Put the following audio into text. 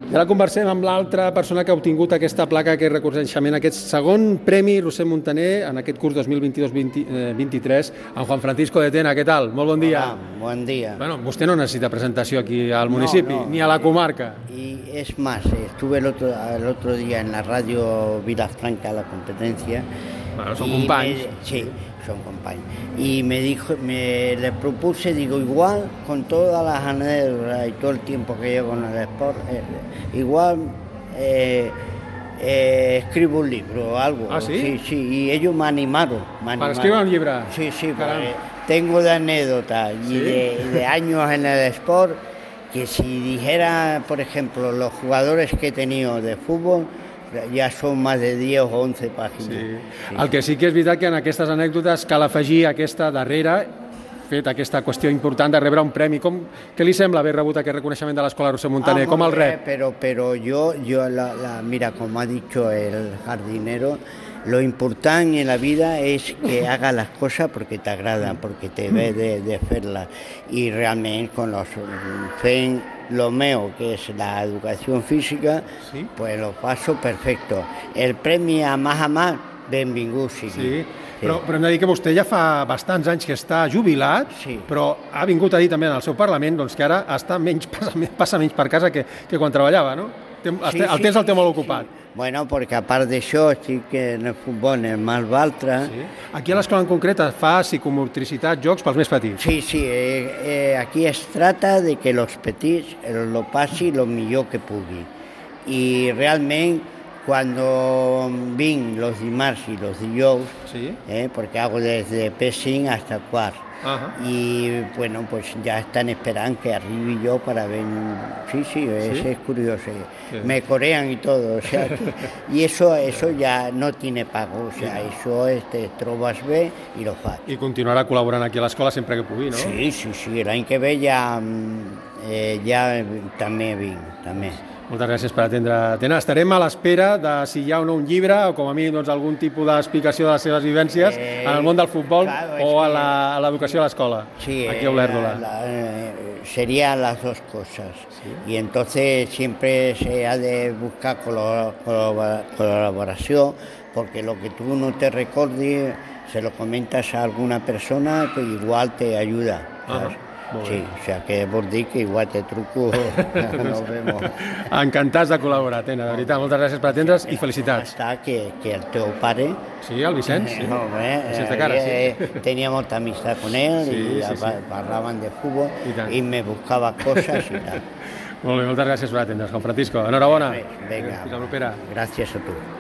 I ara conversem amb l'altra persona que ha obtingut aquesta placa, aquest reconeixement, aquest segon Premi Roser Montaner en aquest curs 2022-23, en Juan Francisco de Tena. Què tal? Molt bon dia. Hola, buen día. Bueno, vostè no necessita presentació aquí al municipi, ni a la comarca. Y es más, estuve el otro día en la radio Vilafranca, la competencia. Bueno, son compañeros. Sí, son compañeros. Y le propuse, digo, igual con todas las anécdotas y todo el tiempo que llevo con el sport, igual escribo un libro o algo. ¿Ah, sí? Sí, y ellos me animaron. ¿Para escribir un libro? Sí, porque tengo de anécdotas y de años en el sport, que si dijera, por ejemplo, los jugadores que he tenido de fútbol, ja són més de 10 o 11 pàgines. Sí. El que sí que és veritat que en aquestes anècdotes cal afegir aquesta darrera, fet aquesta qüestió important de rebre un premi. Què li sembla haver rebut aquest reconeixement de l'Escola Roser Montaner? Com el rep? Pero yo mira, como ha dicho el jardinero, lo importante en la vida es que hagas las cosas porque te agradan, porque te ves de hacerlas. Y realmente con los lo mío, que es la educación física, ¿sí? Pues lo paso perfecto. El premi a más, benvingut sigui. Sí. Però hem de dir que vostè ja fa bastants anys que està jubilat, sí. Però ha vingut a dir també en el seu Parlament doncs, que ara passa menys per casa que quan treballava, no? El temps el té molt ocupat. Sí. Bueno, porque aparte de eso, sí que en el futbol, en el Mas Baltra... Sí. Aquí a l'escola en concret es fa psicomotricitat, jocs pels més petits. Sí, aquí es trata de que los petits lo passi lo millor que pugui. I realment, cuando vinc los dimarts y los dijous, sí. Porque hago desde P5 hasta quart, y bueno, pues ya están esperando que arribi yo para ver. Sí, es curioso. Sí. Me corean y todo, o sea, y eso ya no tiene pago, o sea, eso te trobes bé i lo fas. I continuarà col·laborant aquí a l'escola sempre que pugui, no? Sí, l'any que ve ja també vinc, també. Moltes gràcies per atendre, Tena. Estarem a l'espera de si hi ha o no un llibre o com a mínim doncs, algun tipus d'explicació de les seves vivències en el món del futbol o a l'educació a l'escola, aquí a Olèrdola. Serían las dos cosas. ¿Sí? Y entonces siempre se ha de buscar colaboración, porque lo que tú no te recordes, se lo comentas a alguna persona que igual te ayuda. Sí, o sea que vol dir que igual te truco, nos vemos. Encantats de col·laborar, Tena, de veritat. Moltes gràcies per atendre's i felicitats. Està que el teu pare... Sí, el Vicenç, sí. Vicenç de cara, sí. Tenía mucha amistad con él, sí, parlaven de fútbol y me buscaba cosas y tal. Molt bé, moltes gràcies per atendre's, Juan Francisco. Enhorabona. Vinga, fins la propera. Gràcies a tu.